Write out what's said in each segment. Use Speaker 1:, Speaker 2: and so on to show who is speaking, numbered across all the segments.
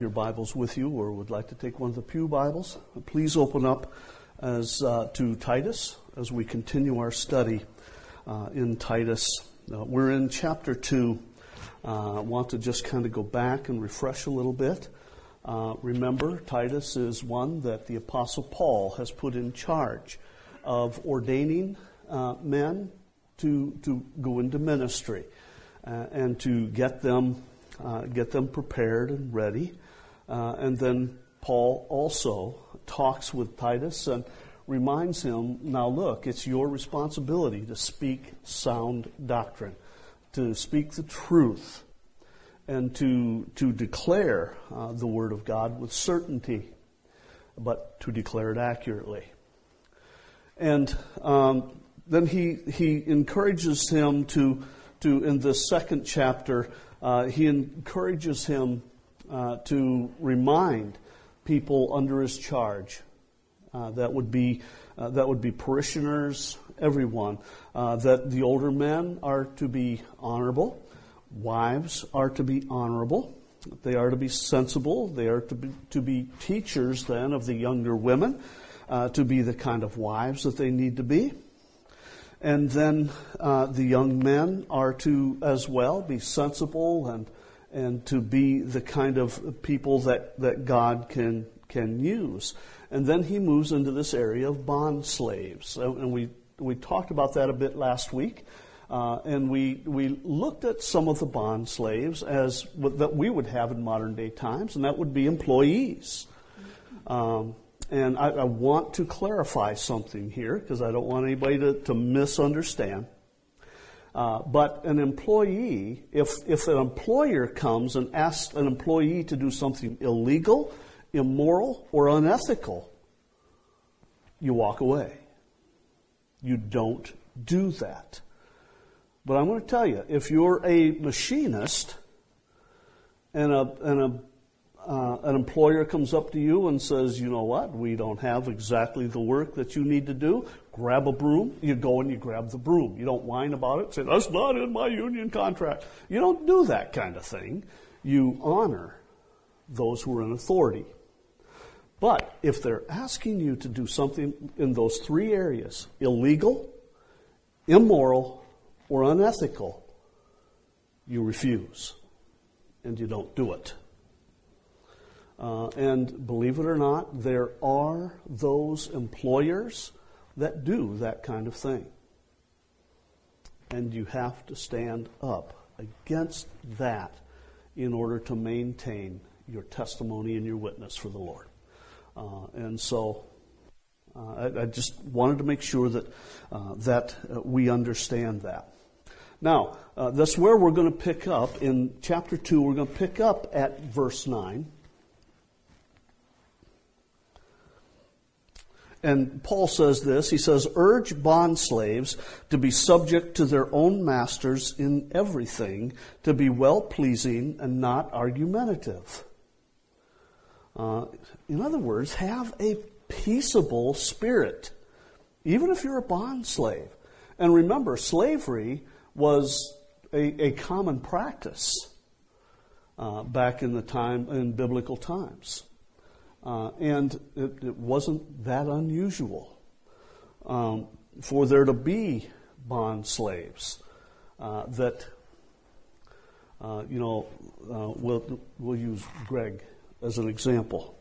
Speaker 1: Your Bibles with you, or would like to take one of the pew Bibles, please open up to Titus as we continue our study in Titus. We're in chapter 2. I want to just kind of go back and refresh a little bit. Remember, Titus is one that the Apostle Paul has put in charge of ordaining men to go into ministry and to get them prepared and ready. And then Paul also talks with Titus and reminds him, now look, it's your responsibility to speak sound doctrine, to speak the truth, and to declare the Word of God with certainty, but to declare it accurately. And then he encourages him to in this second chapter, he encourages him to remind people under his charge, that would be parishioners, everyone, that the older men are to be honorable, wives are to be honorable, they are to be sensible, they are to be teachers then of the younger women, to be the kind of wives that they need to be. And then the young men are to as well be sensible and to be the kind of people that God can use. And then he moves into this area of bond slaves. And we talked about that a bit last week. And we looked at some of the bond slaves as that we would have in modern day times, and that would be employees. And I want to clarify something here because I don't want anybody to misunderstand. But an employee, if an employer comes and asks an employee to do something illegal, immoral, or unethical, you walk away. You don't do that. But I'm going to tell you, if you're a machinist and an employer comes up to you and says, you know what, we don't have exactly the work that you need to do, grab a broom, you go and you grab the broom. You don't whine about it, say, that's not in my union contract. You don't do that kind of thing. You honor those who are in authority. But if they're asking you to do something in those three areas, illegal, immoral, or unethical, you refuse and you don't do it. And believe it or not, there are those employers that do that kind of thing. And you have to stand up against that in order to maintain your testimony and your witness for the Lord. And so I just wanted to make sure that we understand that. Now, that's where we're going to pick up in chapter 2. We're going to pick up at verse 9. And Paul says this, he says, urge bondslaves to be subject to their own masters in everything, to be well-pleasing and not argumentative. In other words, have a peaceable spirit, even if you're a bondslave. And remember, slavery was a common practice back in biblical times. And it wasn't that unusual for there to be bond slaves that, we'll use Greg as an example.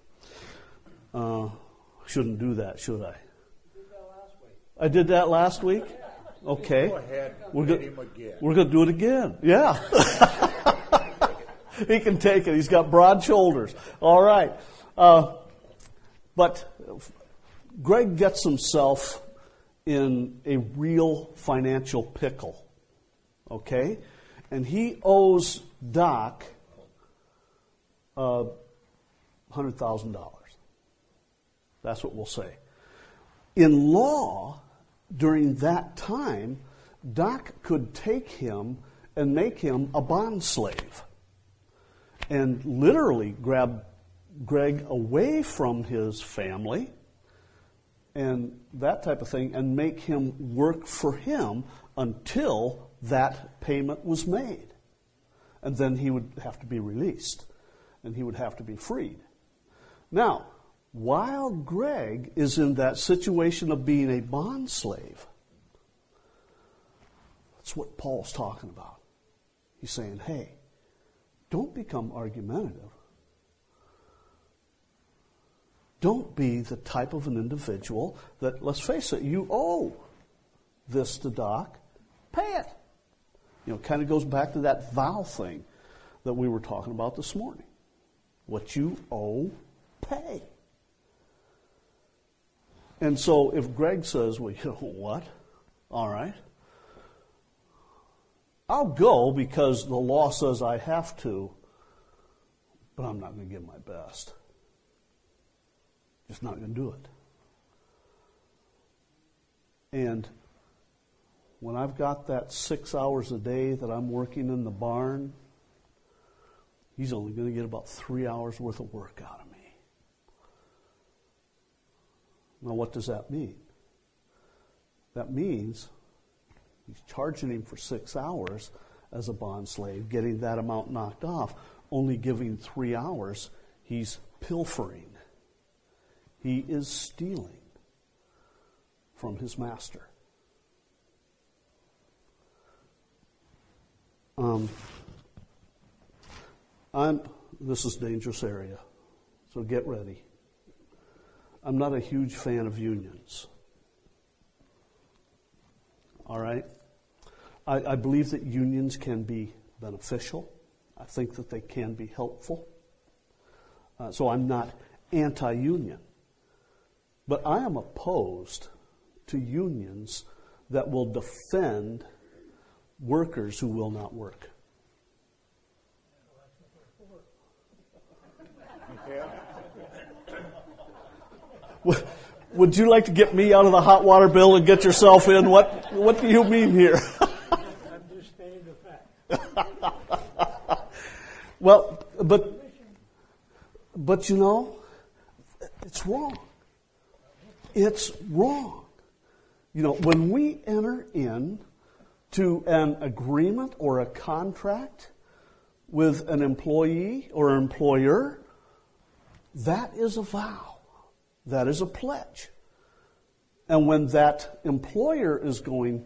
Speaker 1: Shouldn't do that, should I?
Speaker 2: You did that last week.
Speaker 1: I did that last week? Okay.
Speaker 2: Go ahead.
Speaker 1: We're going to do it again. Yeah. He can take it. He's got broad shoulders. All right. But Greg gets himself in a real financial pickle. Okay? And he owes Doc $100,000. That's what we'll say. In law, during that time, Doc could take him and make him a bond slave and literally grab Greg away from his family and that type of thing and make him work for him until that payment was made. And then he would have to be released. and he would have to be freed. Now, while Greg is in that situation of being a bond slave, that's what Paul's talking about. He's saying, hey, don't become argumentative. Don't be the type of an individual that, let's face it, you owe this to Doc, pay it. Kind of goes back to that vow thing that we were talking about this morning. What you owe, pay. And so if Greg says, well, you know what? All right. I'll go because the law says I have to, but I'm not going to give my best. Just not going to do it. And when I've got that 6 hours a day that I'm working in the barn, he's only going to get about 3 hours worth of work out of me. Now, what does that mean? That means he's charging him for 6 hours as a bond slave, getting that amount knocked off, only giving 3 hours. He's pilfering. He is stealing from his master. This is a dangerous area, so get ready. I'm not a huge fan of unions. All right? I believe that unions can be beneficial. I think that they can be helpful. So I'm not anti-union. But I am opposed to unions that will defend workers who will not work. Would you like to get me out of the hot water, Bill, and get yourself in? What do you mean here?
Speaker 2: I'm just stating the fact.
Speaker 1: Well, but it's wrong. It's wrong. When we enter in to an agreement or a contract with an employee or employer, that is a vow. That is a pledge. And when that employer is going,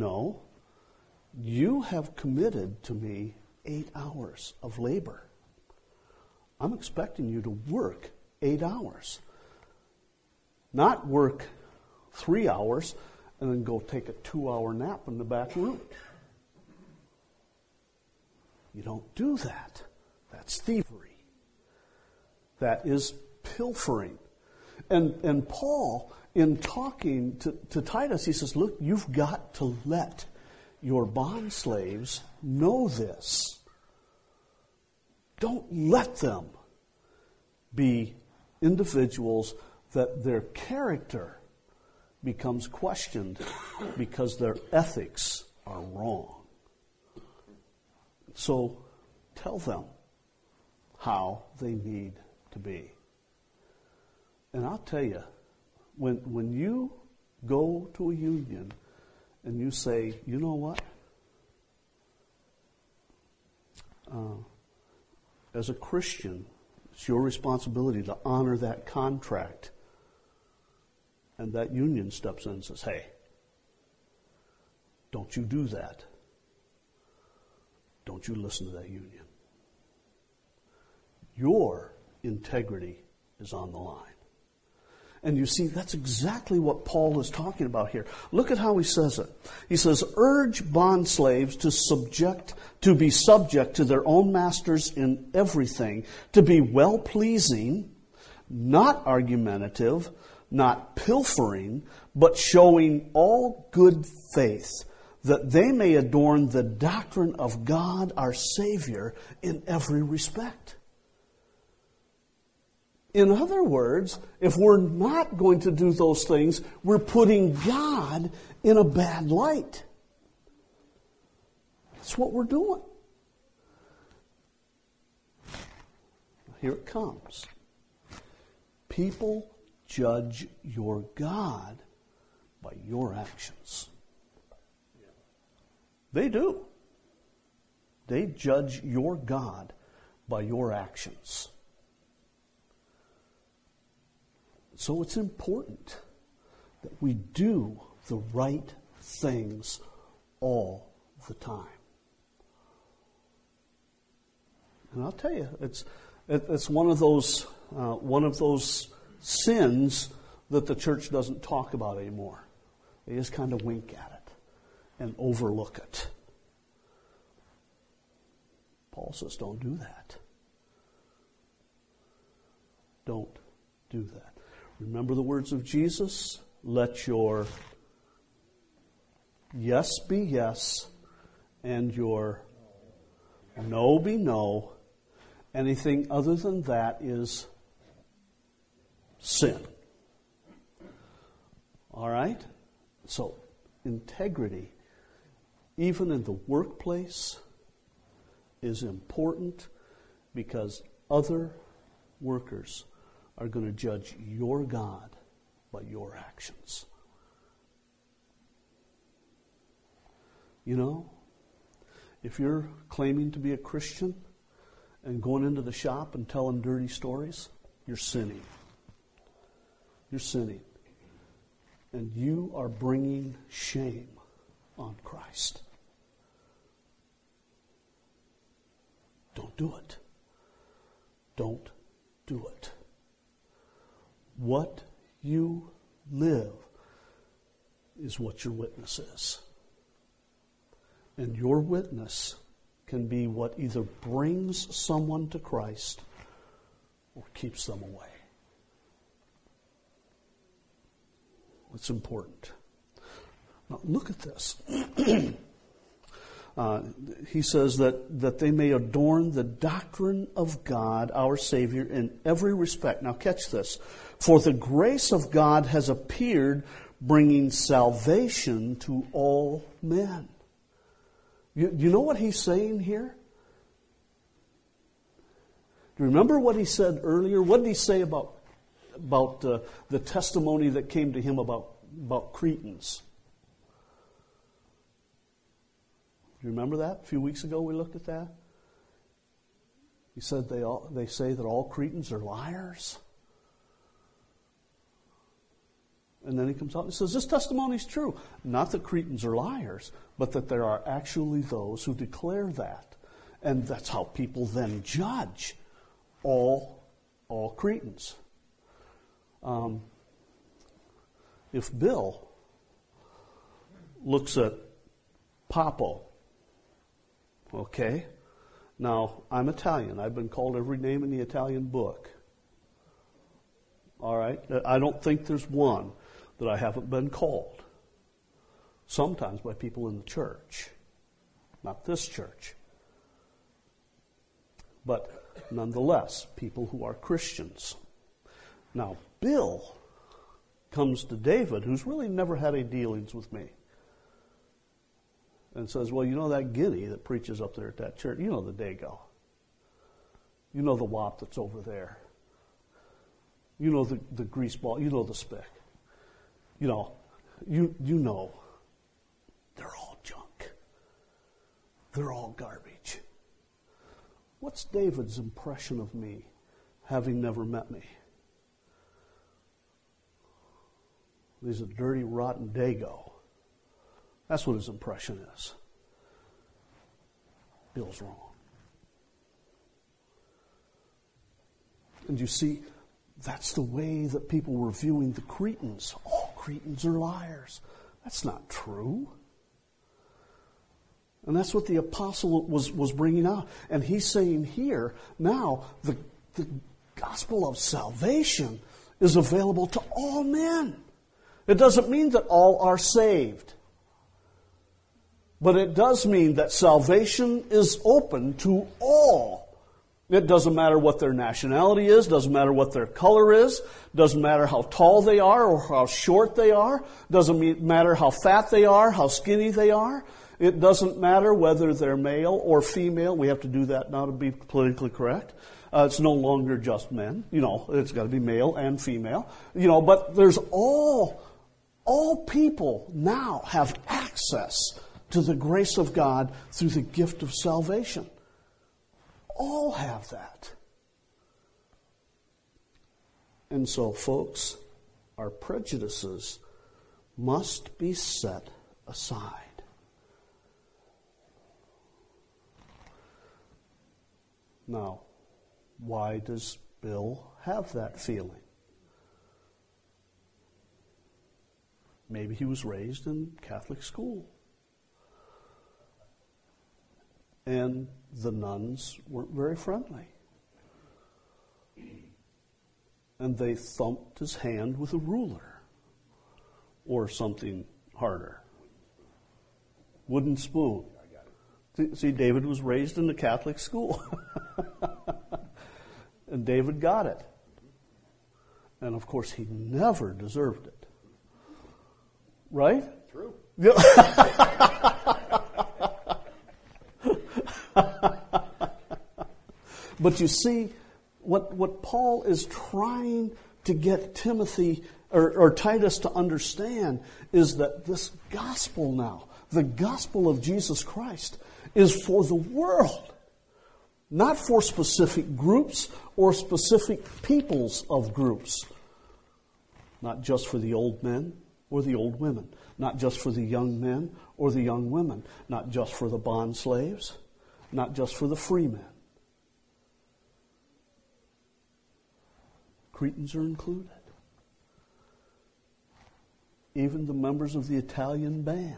Speaker 1: you have committed to me 8 hours of labor. I'm expecting you to work 8 hours. Not work 3 hours and then go take a 2-hour nap in the back room. You don't do that. That's thievery. That is pilfering. And Paul, in talking to Titus, he says, look, you've got to let your bond slaves know this. Don't let them be individuals that their character becomes questioned because their ethics are wrong. So tell them how they need to be. And I'll tell you, when you go to a union and you say, you know what? As a Christian, it's your responsibility to honor that contract. And that union steps in and says, hey, don't you do that. Don't you listen to that union. Your integrity is on the line. And you see, that's exactly what Paul is talking about here. Look at how he says it. He says, urge bond slaves to be subject to their own masters in everything, to be well-pleasing, not argumentative, not pilfering, but showing all good faith, that they may adorn the doctrine of God our Savior in every respect. In other words, if we're not going to do those things, we're putting God in a bad light. That's what we're doing. Here it comes. People judge your God by your actions. They do. They judge your God by your actions. So it's important that we do the right things all the time. And I'll tell you, it's one of those sins that the church doesn't talk about anymore. They just kind of wink at it and overlook it. Paul says, don't do that. Don't do that. Remember the words of Jesus? Let your yes be yes and your no be no. Anything other than that is sin. All right? So, integrity, even in the workplace, is important because other workers are going to judge your God by your actions. You know, if you're claiming to be a Christian and going into the shop and telling dirty stories, you're sinning. You're sinning. And you are bringing shame on Christ. Don't do it. Don't do it. What you live is what your witness is. And your witness can be what either brings someone to Christ or keeps them away. It's important. Now, look at this. He says that they may adorn the doctrine of God, our Savior, in every respect. Now catch this. For the grace of God has appeared, bringing salvation to all men. You know what he's saying here? Do you remember what he said earlier? What did he say about the testimony that came to him about Cretans? Do you remember that? A few weeks ago we looked at that. He said they say that all Cretans are liars. And then he comes out and says, this testimony is true. Not that Cretans are liars, but that there are actually those who declare that. And that's how people then judge all Cretans. If Bill looks at Papo, okay, now I'm Italian. I've been called every name in the Italian book. All right? I don't think there's one that I haven't been called. Sometimes by people in the church. Not this church. But nonetheless, people who are Christians. Now, Bill comes to David, who's really never had any dealings with me, and says, well, you know that guinea that preaches up there at that church? You know the Dago. You know the wop that's over there. You know the grease ball. You know the spick. You know, you know, they're all junk. They're all garbage. What's David's impression of me, having never met me? He's a dirty, rotten Dago. That's what his impression is. Bill's wrong. And you see, that's the way that people were viewing the Cretans. All Cretans are liars. That's not true. And that's what the apostle was bringing out. And he's saying here, now, the gospel of salvation is available to all men. It doesn't mean that all are saved. But it does mean that salvation is open to all. It doesn't matter what their nationality is, doesn't matter what their color is, doesn't matter how tall they are or how short they are, doesn't matter how fat they are, how skinny they are. It doesn't matter whether they're male or female. We have to do that now to be politically correct. It's no longer just men. You know, it's got to be male and female. You know, but there's all people now have access to the grace of God through the gift of salvation. all have that. And so, folks, our prejudices must be set aside. Now, why does Bill have that feeling? Maybe he was raised in Catholic school. And the nuns weren't very friendly. And they thumped his hand with a ruler or something harder. Wooden spoon. See, David was raised in the Catholic school. And David got it. And of course, he never deserved it. Right?
Speaker 3: True.
Speaker 1: Yeah. But you see, what Paul is trying to get Timothy or Titus to understand is that this gospel now, the gospel of Jesus Christ, is for the world, not for specific groups or specific peoples of groups. Not just for the old men or the old women, not just for the young men or the young women, not just for the bond slaves, not just for the free men. Cretans are included. Even the members of the Italian band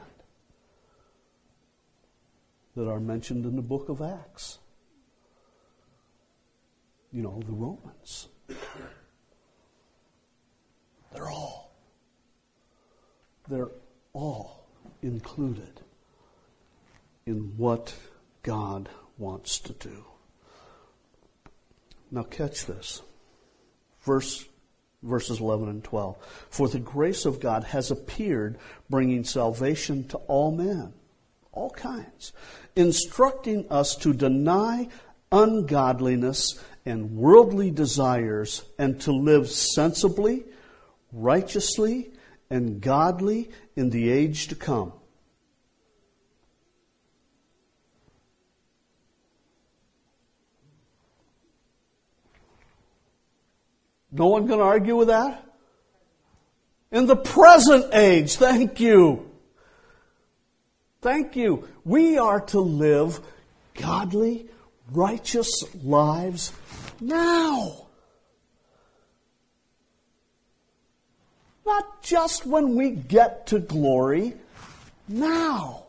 Speaker 1: that are mentioned in the book of Acts. You know, the Romans. They're all included in what God wants to do. Now catch this. Verses 11 and 12. For the grace of God has appeared, bringing salvation to all men, all kinds, instructing us to deny ungodliness and worldly desires and to live sensibly, righteously, and godly in the age to come. No one can argue with that? In the present age, thank you. Thank you. We are to live godly, righteous lives now. Not just when we get to glory, now.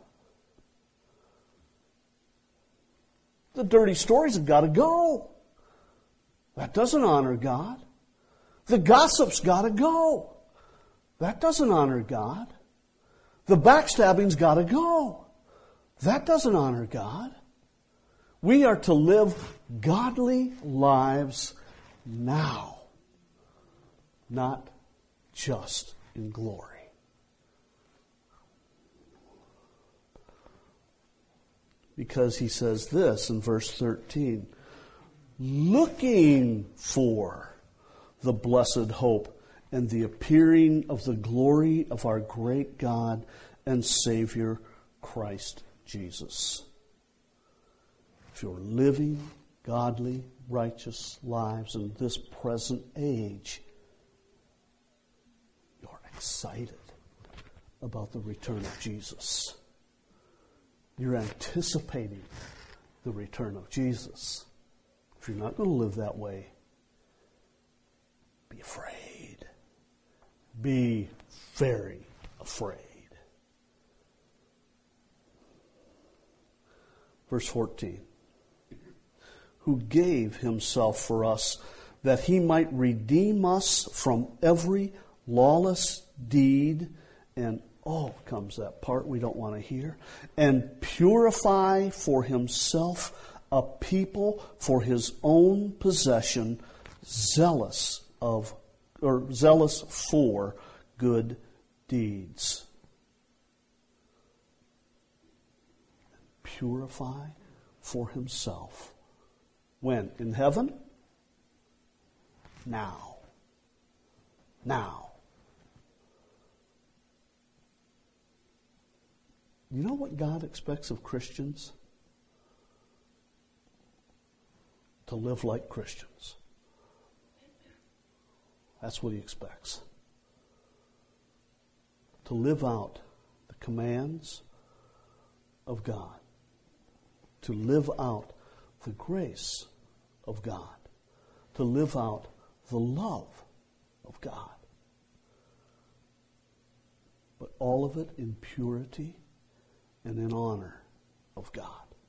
Speaker 1: The dirty stories have got to go. That doesn't honor God. The gossip's got to go. That doesn't honor God. The backstabbing's got to go. That doesn't honor God. We are to live godly lives now, not just in glory. Because he says this in verse 13, looking for the blessed hope and the appearing of the glory of our great God and Savior, Christ Jesus. If you're living godly, righteous lives in this present age, you're excited about the return of Jesus. You're anticipating the return of Jesus. If you're not going to live that way, be afraid. Be very afraid. Verse 14. Who gave himself for us that he might redeem us from every lawless deed, and comes that part we don't want to hear, and purify for himself a people for his own possession, zealous for good deeds. Purify for himself. When? In heaven? Now. Now. You know what God expects of Christians? to live like Christians. That's what he expects. To live out the commands of God. To live out the grace of God. To live out the love of God. But all of it in purity and in honor of God.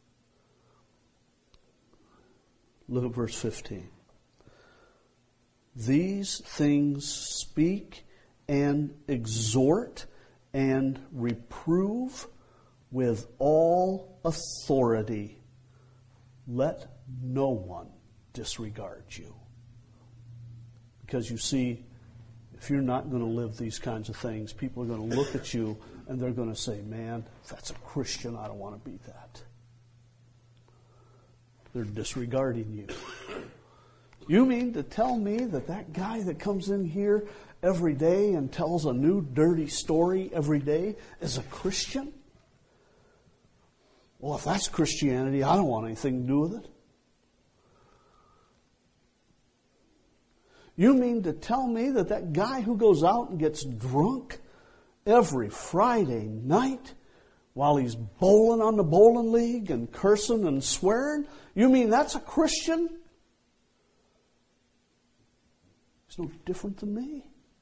Speaker 1: Look at verse 15. These things speak and exhort and reprove with all authority. Let no one disregard you. Because you see, if you're not going to live these kinds of things, people are going to look at you and they're going to say, man, if that's a Christian, I don't want to be that. They're disregarding you. You mean to tell me that that guy that comes in here every day and tells a new dirty story every day is a Christian? Well, if that's Christianity, I don't want anything to do with it. You mean to tell me that that guy who goes out and gets drunk every Friday night while he's bowling on the bowling league and cursing and swearing, you mean that's a Christian? He's no different than me.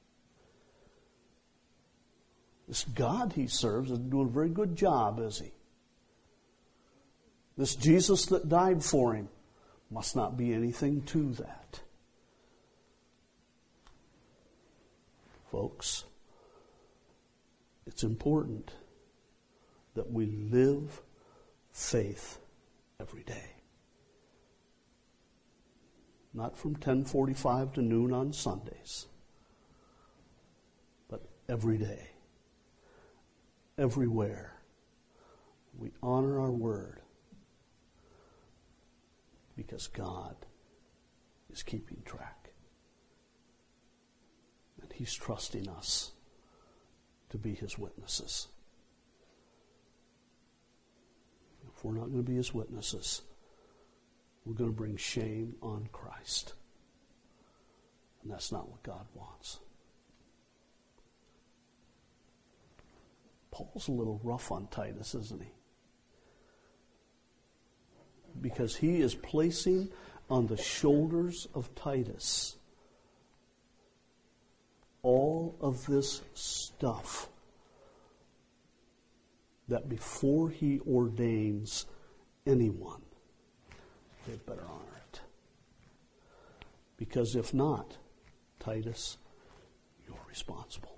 Speaker 1: This God he serves is doing a very good job, is he? This Jesus that died for him must not be anything to that. Folks, it's important that we live faith every day. Not from 10:45 to noon on Sundays, but every day, everywhere. We honor our word because God is keeping track. And he's trusting us to be his witnesses. If we're not going to be his witnesses, we're going to bring shame on Christ. And that's not what God wants. Paul's a little rough on Titus, isn't he? Because he is placing on the shoulders of Titus all of this stuff that before he ordains anyone, they better honor it. Because if not, Titus, you're responsible.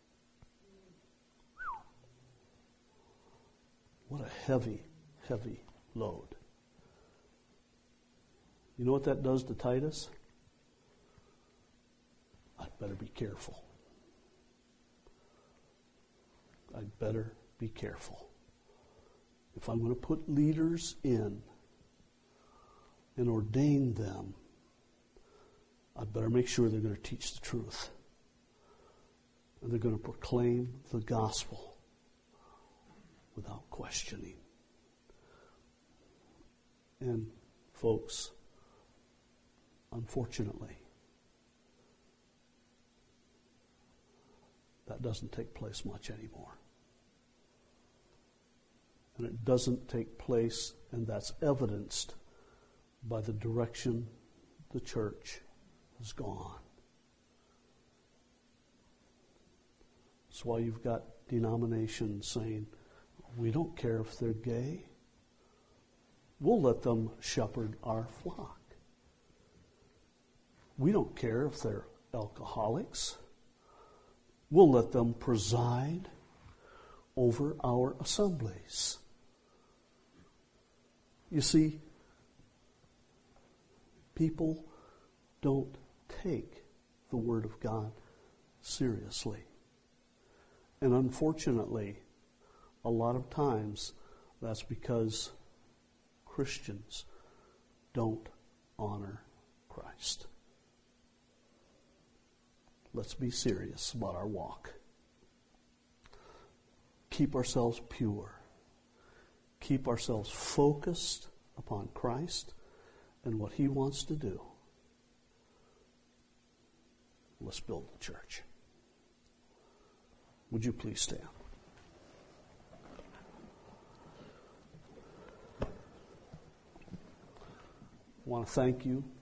Speaker 1: What a heavy, heavy load. You know what that does to Titus? I'd better be careful. I'd better be careful. If I'm going to put leaders in and ordain them, I'd better make sure they're going to teach the truth. And they're going to proclaim the gospel without questioning. And folks, unfortunately, that doesn't take place much anymore. And it doesn't take place, and that's evidenced by the direction the church has gone. That's why you've got denominations saying, we don't care if they're gay. We'll let them shepherd our flock. We don't care if they're alcoholics. We'll let them preside over our assemblies. You see, people don't take the Word of God seriously. And unfortunately, a lot of times that's because Christians don't honor Christ. Let's be serious about our walk. Keep ourselves pure. Keep ourselves focused upon Christ and what He wants to do, let's build the church. Would you please stand? I want to thank you